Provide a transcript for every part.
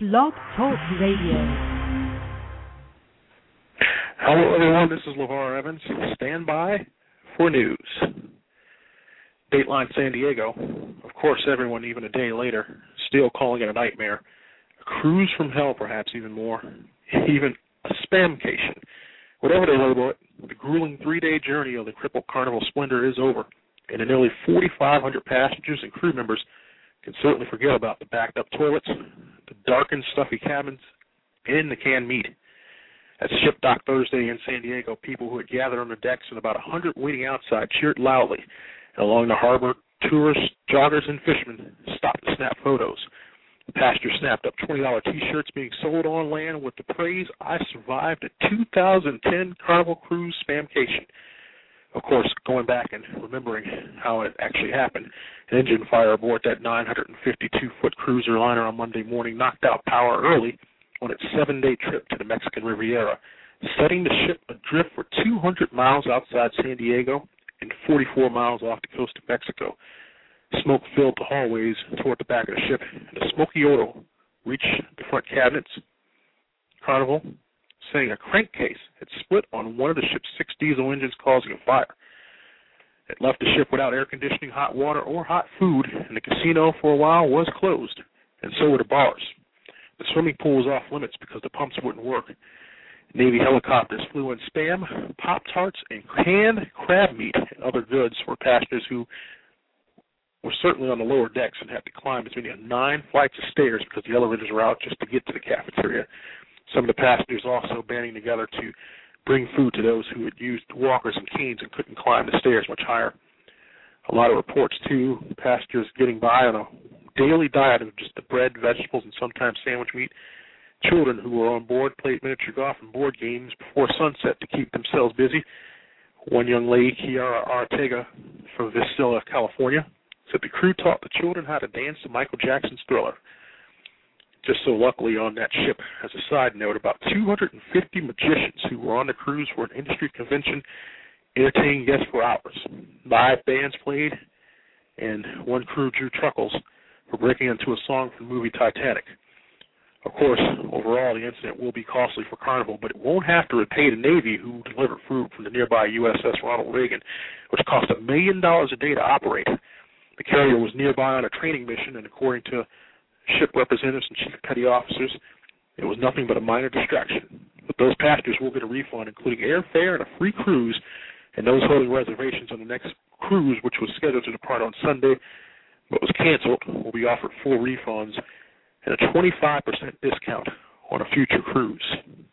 Blog Talk Radio. Hello, everyone. This is LeVar Evans. Stand by for news. Dateline San Diego. Of course, everyone, even a day later, still calling it a nightmare. A cruise from hell, perhaps even more. Even a spamcation. Whatever they label it, the grueling 3-day journey of the crippled Carnival Splendor is over, and the nearly 4,500 passengers and crew members can certainly forget about the backed-up toilets, the darkened, stuffy cabins, and the canned meat. At the ship dock Thursday in San Diego, people who had gathered on the decks and about 100 waiting outside cheered loudly. And along the harbor, tourists, joggers, and fishermen stopped to snap photos. The passengers snapped up $20 T-shirts being sold on land with the praise, "I survived a 2010 Carnival Cruise spamcation." Of course, going back and remembering how it actually happened, an engine fire aboard that 952-foot cruiser liner on Monday morning knocked out power early on its 7-day trip to the Mexican Riviera, setting the ship adrift for 200 miles outside San Diego and 44 miles off the coast of Mexico. Smoke filled the hallways toward the back of the ship, and a smoky odor reached the front cabinets. Carnival saying a crankcase had split on one of the ship's 6 diesel engines, causing a fire. It left the ship without air conditioning, hot water, or hot food, and the casino for a while was closed, and so were the bars. The swimming pool was off limits because the pumps wouldn't work. Navy helicopters flew in Spam, Pop-Tarts, and canned crab meat and other goods for passengers who were certainly on the lower decks and had to climb as many as 9 flights of stairs because the elevators were out just to get to the cafeteria. Some of the passengers also banding together to bring food to those who had used walkers and canes and couldn't climb the stairs much higher. A lot of reports, too, passengers getting by on a daily diet of just the bread, vegetables, and sometimes sandwich meat. Children who were on board played miniature golf and board games before sunset to keep themselves busy. One young lady, Kiara Ortega from Visalia, California, said the crew taught the children how to dance to Michael Jackson's Thriller. Just so luckily on that ship, as a side note, about 250 magicians who were on the cruise for an industry convention entertaining guests for hours. Live bands played, and one crew drew truckles for breaking into a song from the movie Titanic. Of course, overall, the incident will be costly for Carnival, but it won't have to repay the Navy, who delivered food from the nearby USS Ronald Reagan, which cost $1 million a day to operate. The carrier was nearby on a training mission, and according to ship representatives and chief petty officers, it was nothing but a minor distraction. But those passengers will get a refund, including airfare and a free cruise, and those holding reservations on the next cruise, which was scheduled to depart on Sunday but was canceled, will be offered full refunds and a 25% discount on a future cruise.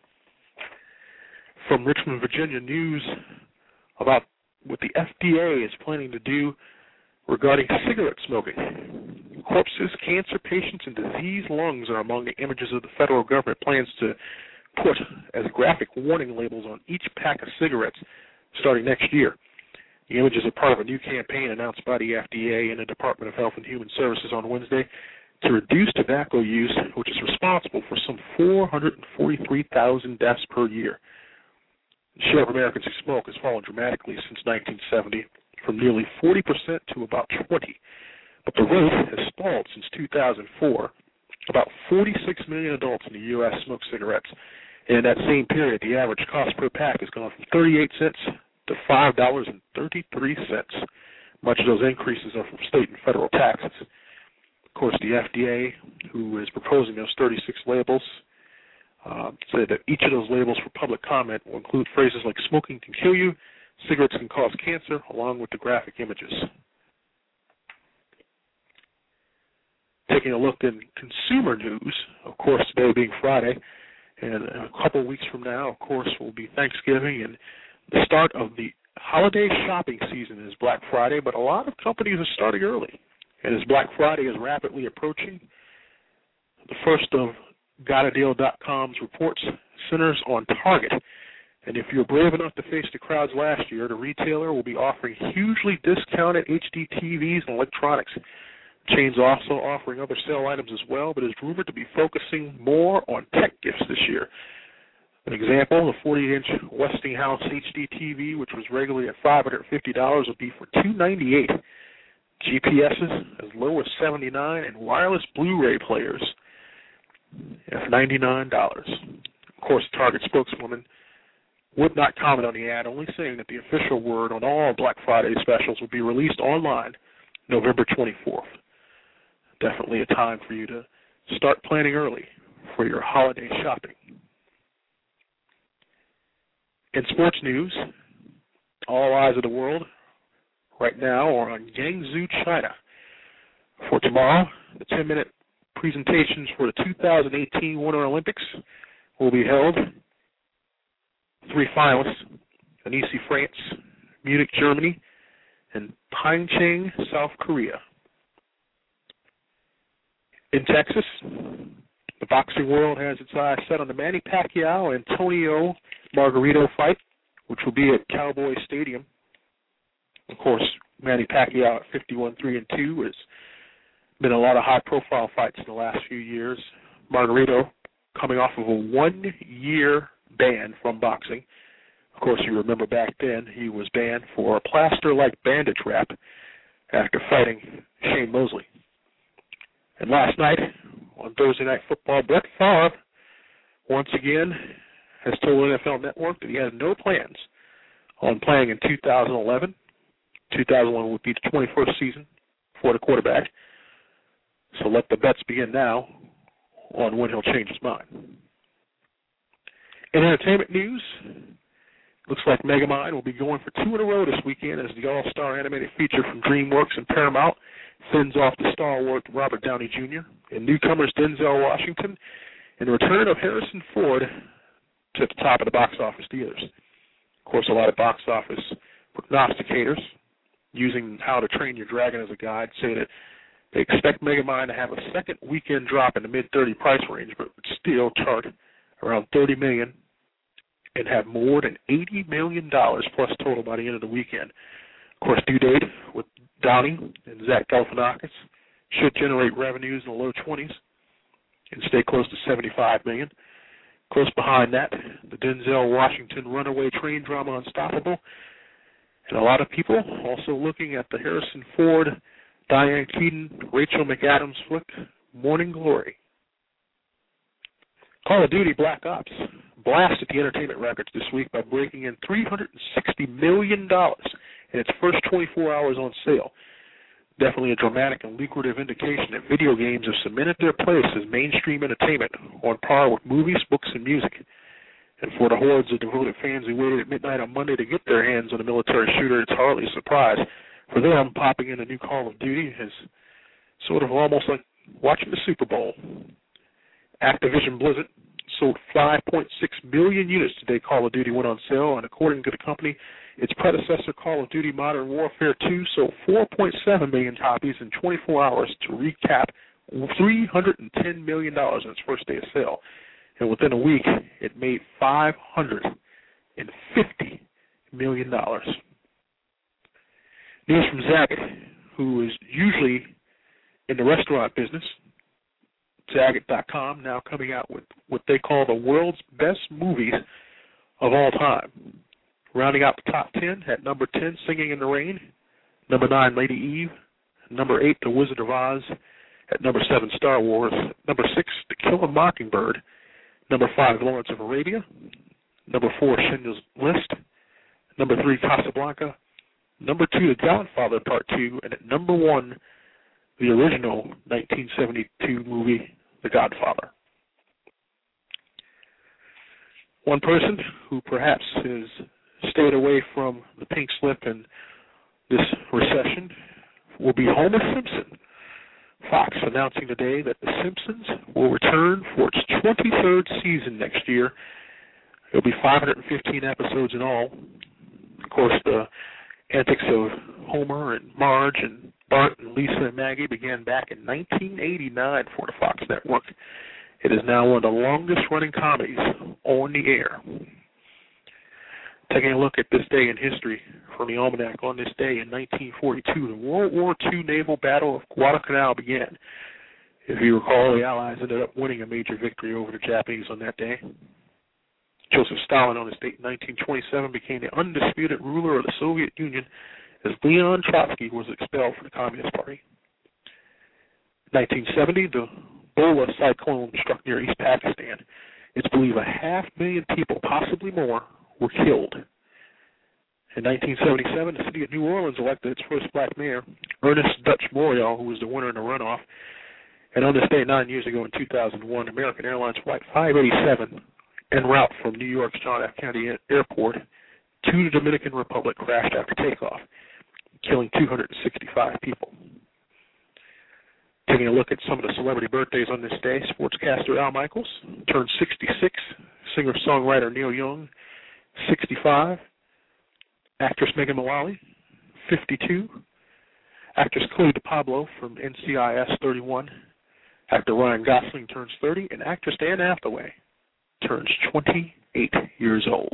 From Richmond, Virginia, news about what the FDA is planning to do regarding cigarette smoking. Corpses, cancer patients, and diseased lungs are among the images of the federal government plans to put as graphic warning labels on each pack of cigarettes starting next year. The images are part of a new campaign announced by the FDA and the Department of Health and Human Services on Wednesday to reduce tobacco use, which is responsible for some 443,000 deaths per year. The share of Americans who smoke has fallen dramatically since 1970, from nearly 40% to about 20%. But the rate has stalled since 2004. About 46 million adults in the U.S. smoke cigarettes. And in that same period, the average cost per pack has gone from 38 cents to $5.33. Much of those increases are from state and federal taxes. Of course, the FDA, who is proposing those 36 labels, say that each of those labels for public comment will include phrases like "smoking can kill you," "cigarettes can cause cancer," along with the graphic images. Taking a look in consumer news, of course, today being Friday, and a couple of weeks from now, of course, will be Thanksgiving, and the start of the holiday shopping season is Black Friday, but a lot of companies are starting early. And as Black Friday is rapidly approaching, the first of GotADeal.com's reports centers on Target. And if you're brave enough to face the crowds last year, the retailer will be offering hugely discounted HD TVs and electronics. The chain's also offering other sale items as well, but is rumored to be focusing more on tech gifts this year. An example, the 40-inch Westinghouse HD TV, which was regularly at $550, will be for $298. GPSs as low as $79, and wireless Blu-ray players for $99. Of course, the Target spokeswoman would not comment on the ad, only saying that the official word on all Black Friday specials will be released online November 24th. Definitely a time for you to start planning early for your holiday shopping. In sports news, all eyes of the world right now are on Yangzhou, China. For tomorrow, the 10-minute presentations for the 2018 Winter Olympics will be held. 3 finalists: Annecy, France; Munich, Germany; and Pyeongchang, South Korea. In Texas, the boxing world has its eyes set on the Manny Pacquiao-Antonio Margarito fight, which will be at Cowboy Stadium. Of course, Manny Pacquiao at 51-3-2 has been a lot of high-profile fights in the last few years. Margarito coming off of a 1-year ban from boxing. Of course, you remember back then he was banned for a plaster-like bandage wrap after fighting Shane Mosley. And last night, on Thursday Night Football, Brett Favre once again has told NFL Network that he has no plans on playing in 2011. 2011 would be the 21st season for the quarterback. So let the bets begin now on when he'll change his mind. In entertainment news, looks like Megamind will be going for 2 in a row this weekend as the all-star animated feature from DreamWorks and Paramount fends off the stalwart Robert Downey Jr. and newcomers Denzel Washington, and the return of Harrison Ford to the top of the box office theaters. Of course, a lot of box office prognosticators, using How to Train Your Dragon as a guide, say that they expect Megamind to have a second weekend drop in the mid-30 price range, but would still chart around $30 million and have more than $80 million plus total by the end of the weekend. Of course, due date with Downey and Zach Galifianakis should generate revenues in the low 20s and stay close to $75 million. Close behind that, the Denzel Washington runaway train drama Unstoppable, and a lot of people also looking at the Harrison Ford, Diane Keaton, Rachel McAdams flick, Morning Glory. Call of Duty Black Ops blasted the entertainment records this week by breaking in $360 million in its first 24 hours on sale. Definitely a dramatic and lucrative indication that video games have cemented their place as mainstream entertainment on par with movies, books, and music. And for the hordes of devoted fans who waited at midnight on Monday to get their hands on a military shooter, it's hardly a surprise. For them, popping in a new Call of Duty is sort of almost like watching the Super Bowl. Activision Blizzard sold 5.6 million units today Call of Duty went on sale, and according to the company, its predecessor Call of Duty Modern Warfare 2 sold 4.7 million copies in 24 hours to recap $310 million in its first day of sale. And within a week, it made $550 million. News from Zagat, who is usually in the restaurant business. Zagat.com now coming out with what they call the world's best movies of all time. Rounding out the top 10 at number 10, Singing in the Rain. Number 9, Lady Eve. Number 8, The Wizard of Oz. At number 7, Star Wars. Number 6, To Kill a Mockingbird. Number 5, Lawrence of Arabia. Number 4, Schindler's List. Number 3, Casablanca. Number 2, The Godfather Part 2. And at number 1, the original 1972 movie, The Godfather. One person who perhaps has stayed away from the pink slip in this recession will be Homer Simpson. Fox announcing today that The Simpsons will return for its 23rd season next year. It'll be 515 episodes in all. Of course, the antics of Homer and Marge and Bart and Lisa and Maggie began back in 1989 for the Fox network. It is now one of the longest-running comedies on the air. Taking a look at this day in history from the Almanac, on this day in 1942, the World War II naval battle of Guadalcanal began. If you recall, the Allies ended up winning a major victory over the Japanese on that day. Joseph Stalin, on this date in 1927, became the undisputed ruler of the Soviet Union as Leon Trotsky was expelled from the Communist Party. 1970, the Ebola cyclone struck near East Pakistan. It's believed 500,000 people, possibly more, were killed. In 1977, the city of New Orleans elected its first black mayor, Ernest Dutch Morial, who was the winner in the runoff. And on this day 9 years ago in 2001, American Airlines Flight 587, en route from New York's John F. Kennedy Airport to the Dominican Republic, crashed after takeoff, killing 265 people. Taking a look at some of the celebrity birthdays on this day, sportscaster Al Michaels turned 66, singer-songwriter Neil Young, 65, actress Megan Mullally, 52, actress Chloe DiPablo from NCIS, 31, actor Ryan Gosling turns 30, and actress Anne Hathaway turns 28 years old.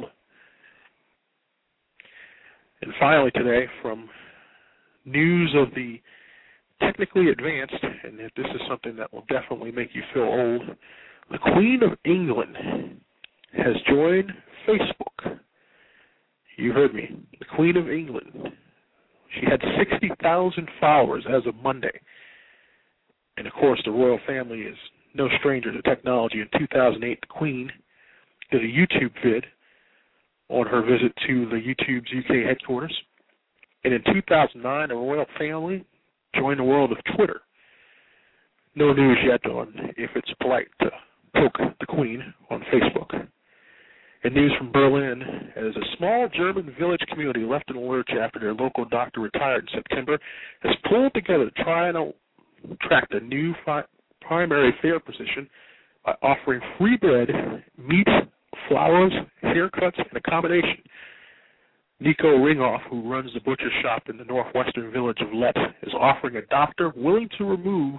And finally today, from news of the technically advanced, and this is something that will definitely make you feel old, the Queen of England has joined Facebook. You heard me. The Queen of England. She had 60,000 followers as of Monday. And, of course, the royal family is no stranger to technology. In 2008, the Queen did a YouTube vid on her visit to the YouTube's UK headquarters. And in 2009, the royal family joined the world of Twitter. No news yet on if it's polite to poke the Queen on Facebook. And news from Berlin, as a small German village community left in a lurch after their local doctor retired in September, has pulled together to try and attract a new primary care physician by offering free bread, meat, flowers, haircuts, and accommodation. Nico Ringhoff, who runs the butcher shop in the northwestern village of Lett, is offering a doctor willing to move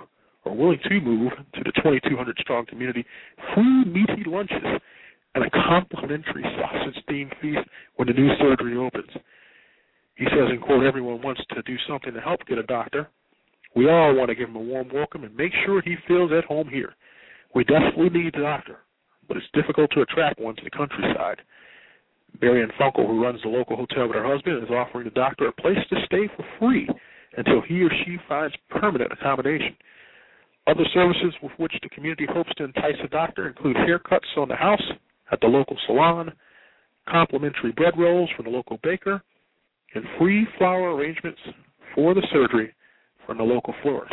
to the 2,200-strong community free meaty lunches and a complimentary sausage-themed feast when the new surgery opens. He says, and quote, everyone wants to do something to help get a doctor. We all want to give him a warm welcome and make sure he feels at home here. We desperately need a doctor, but it's difficult to attract one to the countryside. Marianne Funkel, who runs the local hotel with her husband, is offering the doctor a place to stay for free until he or she finds permanent accommodation. Other services with which the community hopes to entice a doctor include haircuts on the house, at the local salon, complimentary bread rolls from the local baker, and free flower arrangements for the surgery from the local florist.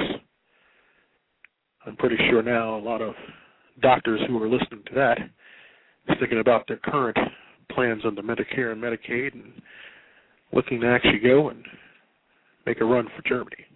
I'm pretty sure now a lot of doctors who are listening to that are thinking about their current plans under Medicare and Medicaid and looking to actually go and make a run for Germany.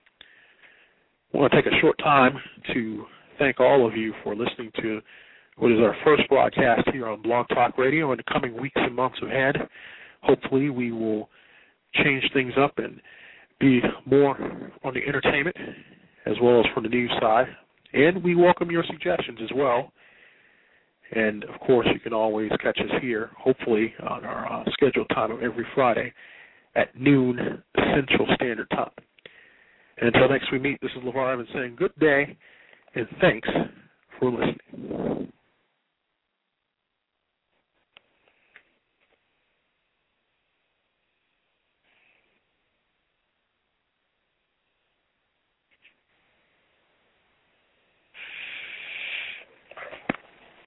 I want to take a short time to thank all of you for listening to what is our first broadcast here on Blog Talk Radio. In the coming weeks and months ahead, hopefully we will change things up and be more on the entertainment as well as from the news side. And we welcome your suggestions as well. And, of course, you can always catch us here, hopefully, on our scheduled time of every Friday at noon Central Standard Time. And until next we meet, this is LeVar Evans saying good day and thanks for listening.